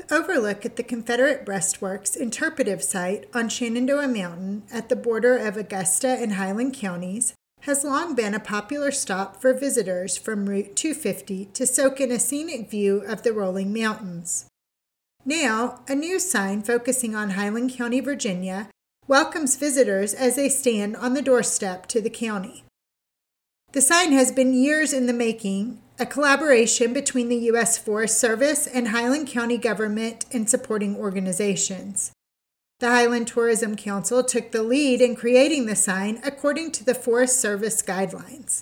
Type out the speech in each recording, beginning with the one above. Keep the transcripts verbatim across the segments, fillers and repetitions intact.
overlook at the Confederate Breastworks interpretive site on Shenandoah Mountain at the border of Augusta and Highland counties has long been a popular stop for visitors from Route two fifty to soak in a scenic view of the rolling mountains. Now, a new sign focusing on Highland County, Virginia, welcomes visitors as they stand on the doorstep to the county. The sign has been years in the making, a collaboration between the U S Forest Service and Highland County government and supporting organizations. The Highland Tourism Council took the lead in creating the sign according to the Forest Service guidelines.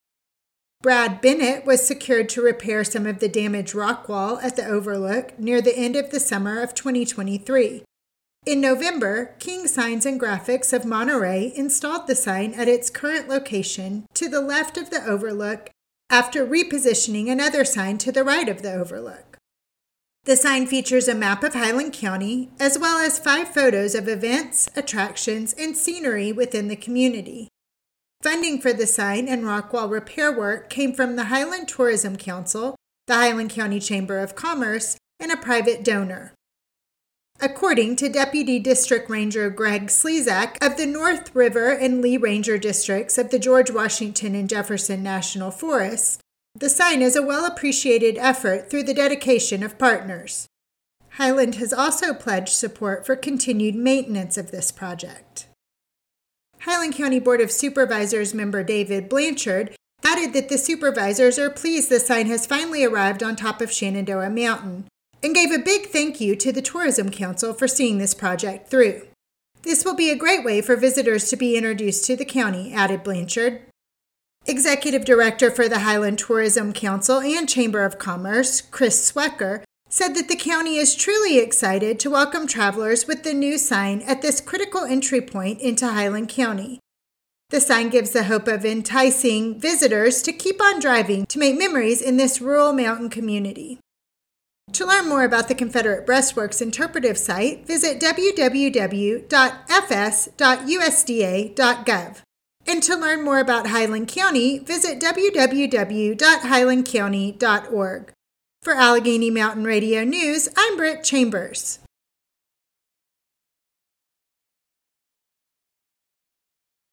Brad Bennett was secured to repair some of the damaged rock wall at the overlook near the end of the summer of twenty twenty-three. In November, King Signs and Graphics of Monterey installed the sign at its current location to the left of the overlook after repositioning another sign to the right of the overlook. The sign features a map of Highland County, as well as five photos of events, attractions, and scenery within the community. Funding for the sign and rockwall repair work came from the Highland Tourism Council, the Highland County Chamber of Commerce, and a private donor. According to Deputy District Ranger Greg Slezak of the North River and Lee Ranger Districts of the George Washington and Jefferson National Forest, the sign is a well-appreciated effort through the dedication of partners. Highland has also pledged support for continued maintenance of this project. Highland County Board of Supervisors member David Blanchard added that the supervisors are pleased the sign has finally arrived on top of Shenandoah Mountain, and gave a big thank you to the Tourism Council for seeing this project through. This will be a great way for visitors to be introduced to the county, added Blanchard. Executive Director for the Highland Tourism Council and Chamber of Commerce, Chris Swecker, said that the county is truly excited to welcome travelers with the new sign at this critical entry point into Highland County. The sign gives the hope of enticing visitors to keep on driving to make memories in this rural mountain community. To learn more about the Confederate Breastworks interpretive site, visit w w w dot f s dot u s d a dot gov. And to learn more about Highland County, visit w w w dot highland county dot org. For Allegheny Mountain Radio News, I'm Britt Chambers.